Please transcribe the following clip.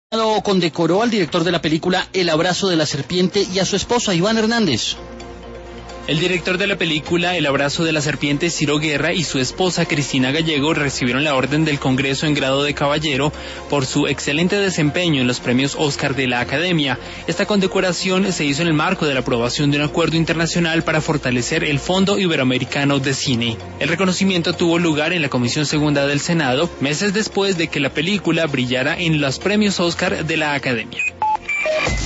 Condecoró al director de la película El abrazo de la serpiente y a su esposa Iván Hernández. El director de la película El abrazo de la serpiente, Ciro Guerra, y su esposa Cristina Gallego recibieron la orden del Congreso en grado de caballero por su excelente desempeño en los premios Oscar de la Academia. Esta condecoración se hizo en el marco de la aprobación de un acuerdo internacional para fortalecer el Fondo Iberoamericano de Cine. El reconocimiento tuvo lugar en la Comisión Segunda del Senado, meses después de que la película brillara en los premios Oscar de la Academia.